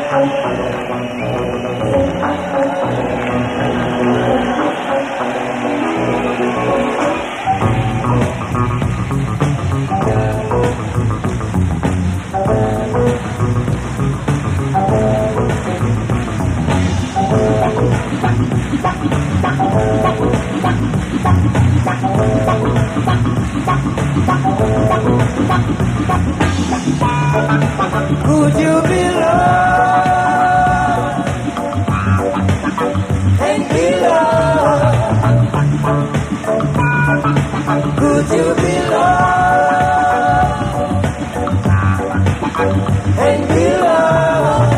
Could you be loved and be loved? Could you be loved and be loved?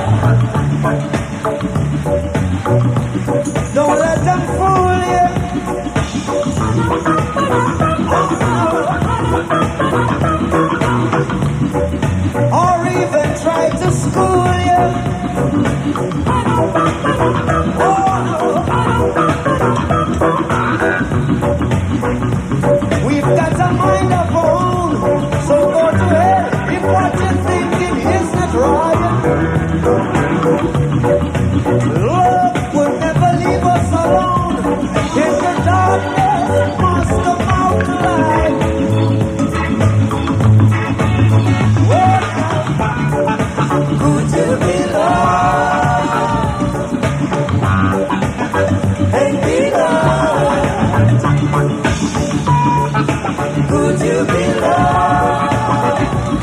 Don't let them fool you. Or even try to school you. We've got a mind of our own, so go to hell if what you're thinking is not right. Love will never leave us alone. In the darkness must come out to light. Could you be loved and be loved? Could you be loved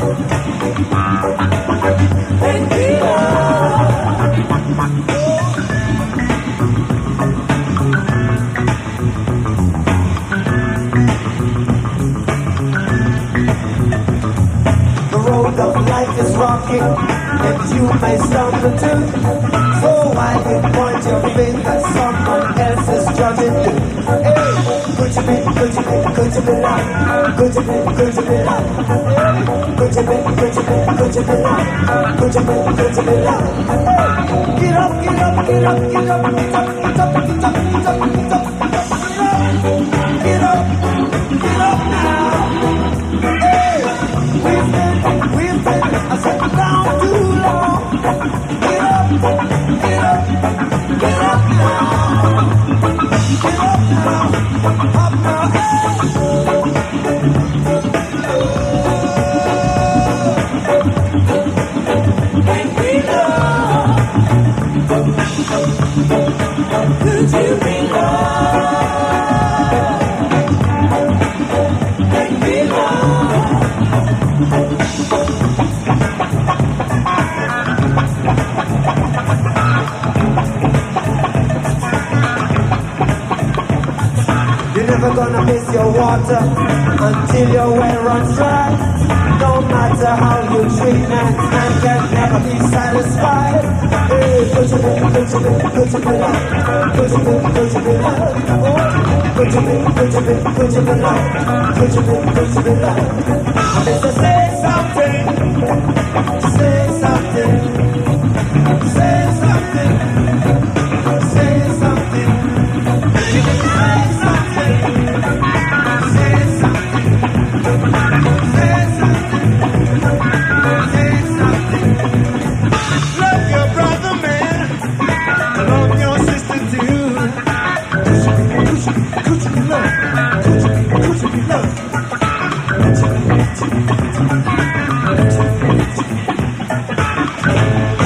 and be loved? The road of life is rocky, and you may stumble too. So why you point your finger, someone else is judging you. Hey, could you be loved? Could you be loved? Could you be loved? Could you be loved? Could you be loved? Get up, get up, get up, get up, get up, get up, get up, get up, get up, get up, get up now. Hey, we've been sitting down too long. Get up, get up, get up now. Get up now, up now. And be loved. Could you be loved? And be loved. You're never gonna miss your water until your well runs dry. No matter how you treat man can never be satisfied. Hey, could you be loved? Could you be loved? Could you be loved? Could you be loved? Could you be loved? Could you be loved? It's a say something, say something, say something, say something, say something, say something, say something, say something. Love your brother, man. Love your sister too. Could you be loved? Could you be loved? Could you be loved?